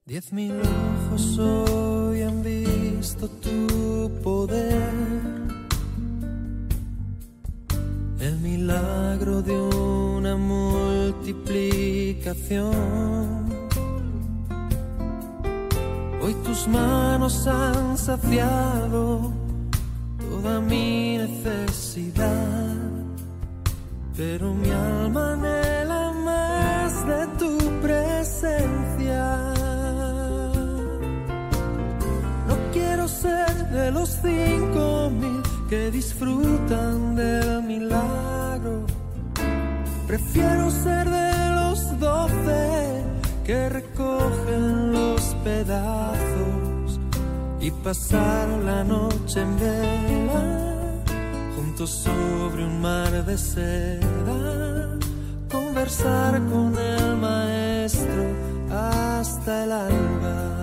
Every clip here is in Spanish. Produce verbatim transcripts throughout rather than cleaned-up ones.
Diez mil ojos hoy han visto tu poder, el milagro de una multiplicación. Hoy tus manos han saciado toda mi necesidad, pero mi alma anhela más de tu presencia. No quiero ser de los cinco mil que disfrutan del milagro, prefiero ser de los doce que recogen los pedazos y pasar la noche en vela juntos sobre un mar de seda, conversar con el maestro hasta el alba.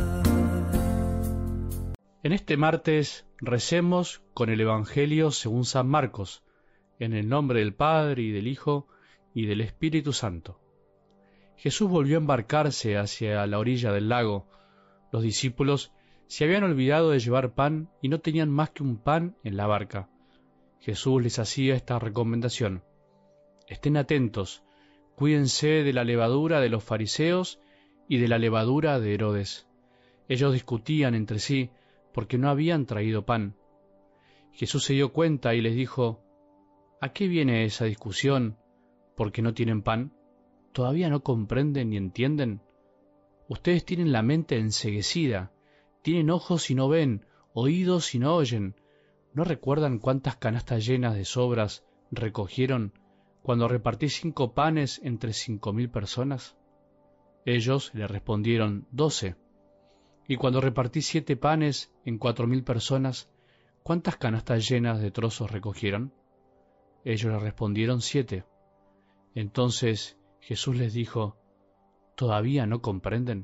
En este martes recemos con el Evangelio según San Marcos, en el nombre del Padre y del Hijo y del Espíritu Santo. Jesús volvió a embarcarse hacia la orilla del lago. Los discípulos se habían olvidado de llevar pan y no tenían más que un pan en la barca. Jesús les hacía esta recomendación: estén atentos, cuídense de la levadura de los fariseos y de la levadura de Herodes. Ellos discutían entre sí porque no habían traído pan. Jesús se dio cuenta y les dijo: ¿a qué viene esa discusión porque no tienen pan? ¿Todavía no comprenden ni entienden? Ustedes tienen la mente enceguecida, tienen ojos y no ven, oídos y no oyen. ¿No recuerdan cuántas canastas llenas de sobras recogieron cuando repartí cinco panes entre cinco mil personas? Ellos le respondieron: doce. Y cuando repartí siete panes en cuatro mil personas, ¿cuántas canastas llenas de trozos recogieron? Ellos le respondieron: siete. Entonces Jesús les dijo: ¿todavía no comprenden?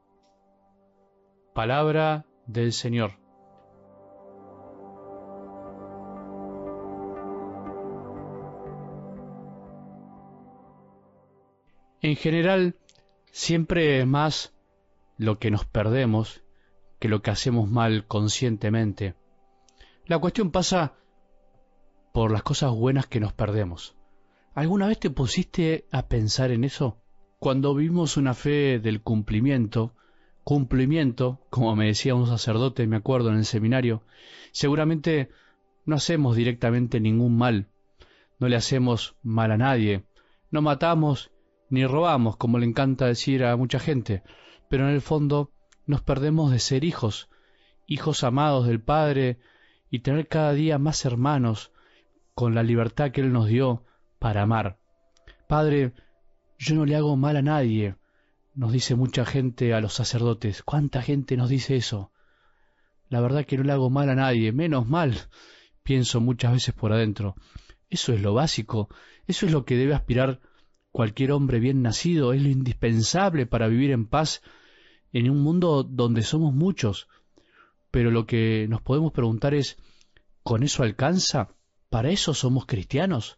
Palabra del Señor. En general, siempre es más lo que nos perdemos que lo que hacemos mal conscientemente. La cuestión pasa por las cosas buenas que nos perdemos. ¿Alguna vez te pusiste a pensar en eso? Cuando vivimos una fe del cumplimiento, cumplimiento, como me decía un sacerdote, me acuerdo en el seminario, seguramente no hacemos directamente ningún mal, no le hacemos mal a nadie, no matamos ni robamos, como le encanta decir a mucha gente, pero en el fondo nos perdemos de ser hijos, hijos amados del Padre, y tener cada día más hermanos con la libertad que Él nos dio para amar. Padre, yo no le hago mal a nadie, nos dice mucha gente a los sacerdotes. ¿Cuánta gente nos dice eso? La verdad que no le hago mal a nadie, menos mal, pienso muchas veces por adentro. Eso es lo básico, eso es lo que debe aspirar cualquier hombre bien nacido, es lo indispensable para vivir en paz en un mundo donde somos muchos. Pero lo que nos podemos preguntar es, ¿con eso alcanza? ¿Para eso somos cristianos?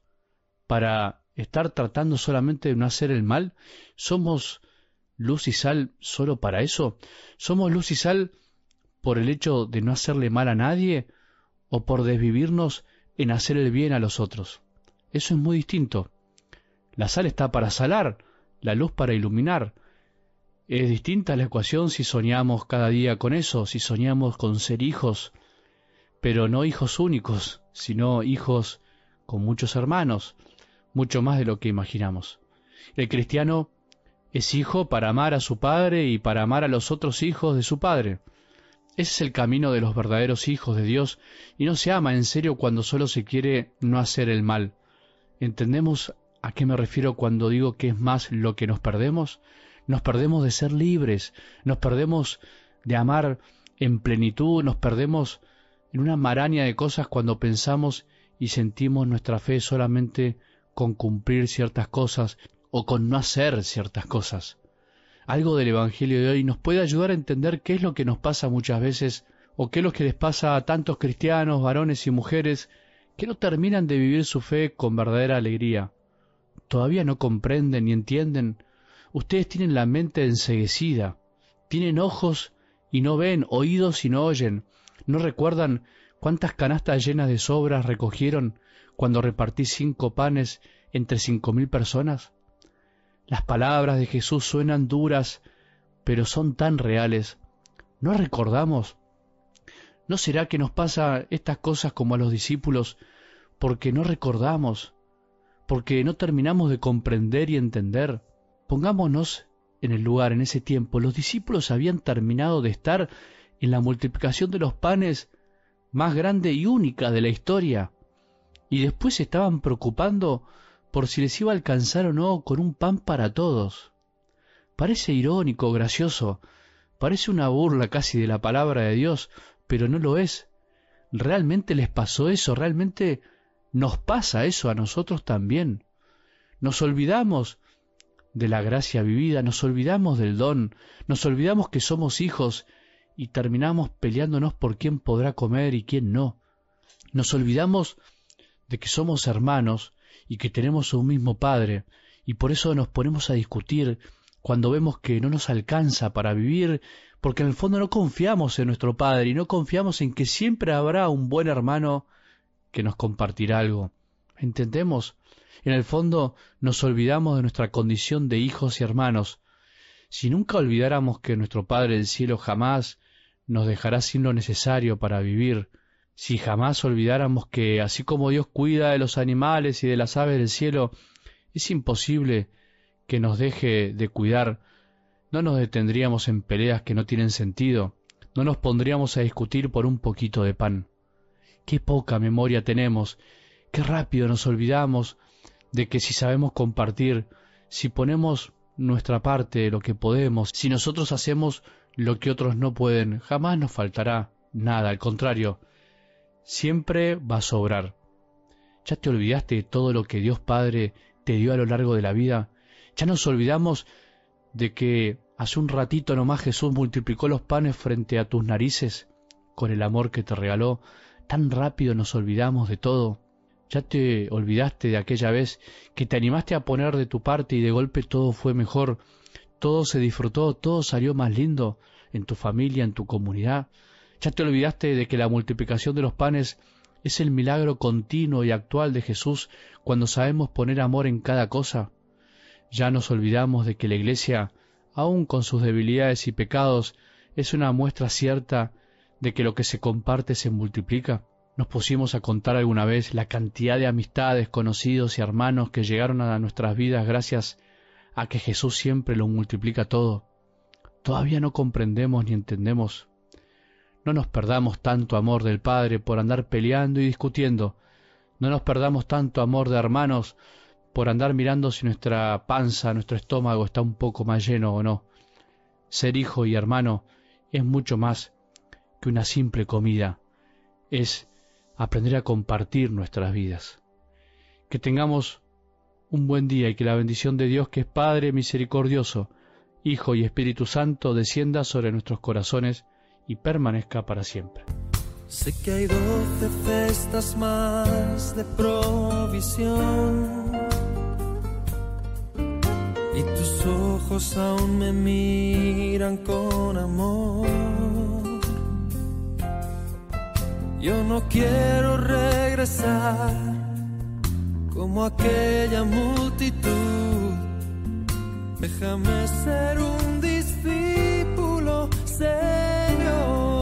¿Para estar tratando solamente de no hacer el mal? ¿Somos luz y sal solo para eso? ¿Somos luz y sal por el hecho de no hacerle mal a nadie o por desvivirnos en hacer el bien a los otros? Eso es muy distinto. La sal está para salar, la luz para iluminar. Es distinta la ecuación si soñamos cada día con eso, si soñamos con ser hijos, pero no hijos únicos, sino hijos con muchos hermanos, mucho más de lo que imaginamos. El cristiano es hijo para amar a su padre y para amar a los otros hijos de su padre. Ese es el camino de los verdaderos hijos de Dios, y no se ama en serio cuando solo se quiere no hacer el mal. ¿Entendemos a qué me refiero cuando digo que es más lo que nos perdemos? Nos perdemos de ser libres, nos perdemos de amar en plenitud, nos perdemos en una maraña de cosas cuando pensamos y sentimos nuestra fe solamente con cumplir ciertas cosas o con no hacer ciertas cosas. Algo del Evangelio de hoy nos puede ayudar a entender qué es lo que nos pasa muchas veces, o qué es lo que les pasa a tantos cristianos, varones y mujeres, que no terminan de vivir su fe con verdadera alegría. ¿Todavía no comprenden ni entienden? Ustedes tienen la mente enceguecida, Tienen ojos y no ven, oídos y no oyen. ¿No recuerdan cuántas canastas llenas de sobras recogieron cuando repartí cinco panes entre cinco mil personas? Las palabras de Jesús suenan duras, pero son tan reales. ¿No recordamos? ¿No será que nos pasa estas cosas como a los discípulos porque no recordamos, porque no terminamos de comprender y entender? Pongámonos en el lugar, en ese tiempo. Los discípulos habían terminado de estar en la multiplicación de los panes más grande y única de la historia, y después se estaban preocupando por si les iba a alcanzar o no con un pan para todos. Parece irónico, gracioso, parece una burla casi de la palabra de Dios, pero no lo es. ¿Realmente les pasó eso? ¿Realmente nos pasa eso a nosotros también? Nos olvidamos de la gracia vivida, nos olvidamos del don, nos olvidamos que somos hijos y terminamos peleándonos por quién podrá comer y quién no. Nos olvidamos de que somos hermanos y que tenemos un mismo Padre, y por eso nos ponemos a discutir cuando vemos que no nos alcanza para vivir, porque en el fondo no confiamos en nuestro Padre y no confiamos en que siempre habrá un buen hermano que nos compartirá algo. ¿Entendemos? En el fondo nos olvidamos de nuestra condición de hijos y hermanos. Si nunca olvidáramos que nuestro Padre del cielo jamás nos dejará sin lo necesario para vivir, si jamás olvidáramos que así como Dios cuida de los animales y de las aves del cielo, es imposible que nos deje de cuidar, no nos detendríamos en peleas que no tienen sentido, no nos pondríamos a discutir por un poquito de pan. Qué poca memoria tenemos, qué rápido nos olvidamos de que si sabemos compartir, si ponemos nuestra parte de lo que podemos, si nosotros hacemos lo que otros no pueden, jamás nos faltará nada, al contrario, siempre va a sobrar. ¿Ya te olvidaste de todo lo que Dios Padre te dio a lo largo de la vida? ¿Ya nos olvidamos de que hace un ratito nomás Jesús multiplicó los panes frente a tus narices con el amor que te regaló? Tan rápido nos olvidamos de todo. ¿Ya te olvidaste de aquella vez que te animaste a poner de tu parte y de golpe todo fue mejor? Todo se disfrutó, todo salió más lindo en tu familia, en tu comunidad. ¿Ya te olvidaste de que la multiplicación de los panes es el milagro continuo y actual de Jesús cuando sabemos poner amor en cada cosa? Ya nos olvidamos de que la Iglesia, aun con sus debilidades y pecados, es una muestra cierta de que lo que se comparte se multiplica. Nos pusimos a contar alguna vez la cantidad de amistades, conocidos y hermanos que llegaron a nuestras vidas gracias a que Jesús siempre lo multiplica todo. Todavía no comprendemos ni entendemos. No nos perdamos tanto amor del Padre por andar peleando y discutiendo. No nos perdamos tanto amor de hermanos por andar mirando si nuestra panza, nuestro estómago está un poco más lleno o no. Ser hijo y hermano es mucho más que una simple comida. Es aprender a compartir nuestras vidas. Que tengamos un buen día y que la bendición de Dios, que es Padre misericordioso, Hijo y Espíritu Santo, descienda sobre nuestros corazones y permanezca para siempre. Sé que hay doce cestas más de provisión y tus ojos aún me miran con amor. Yo no quiero regresar como aquella multitud. Déjame ser un discípulo, Señor.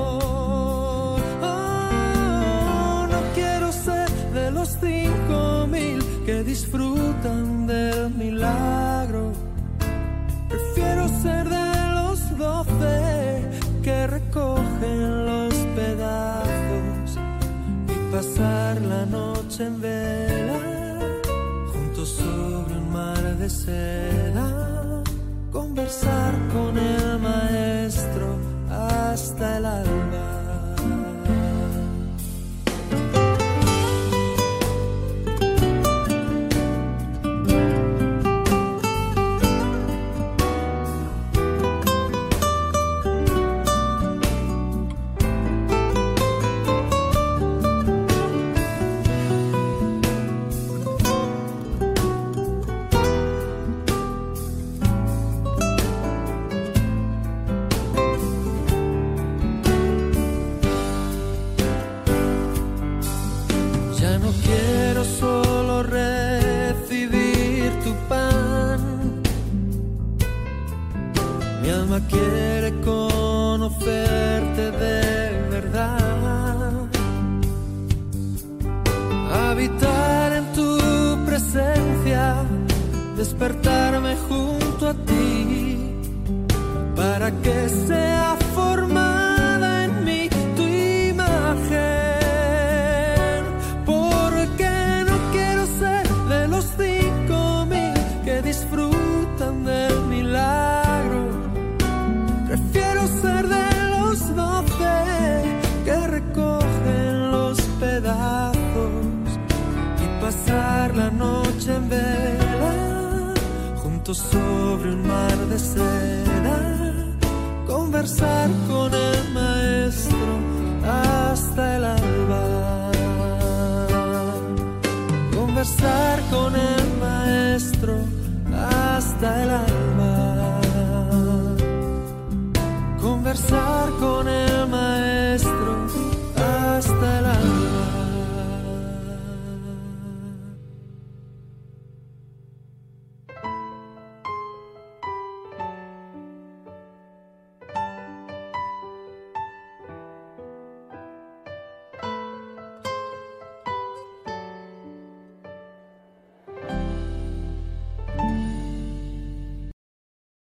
Oh, no quiero ser de los cinco mil que disfrutan del milagro. Prefiero ser de los doce que recogen los pedazos y pasar la noche en vela juntos sobre un mar de seda, conversar con el Maestro hasta el alba. conocerte de verdad, habitar en tu presencia, despertarme junto a ti, para que sea formada en mí tu imagen, porque no quiero ser de los cinco mil que disfrutan del milagro, prefiero ser de los doce que recogen los pedazos y pasar la noche en vela juntos sobre un mar de seda, conversar con el maestro hasta el alba, conversar con el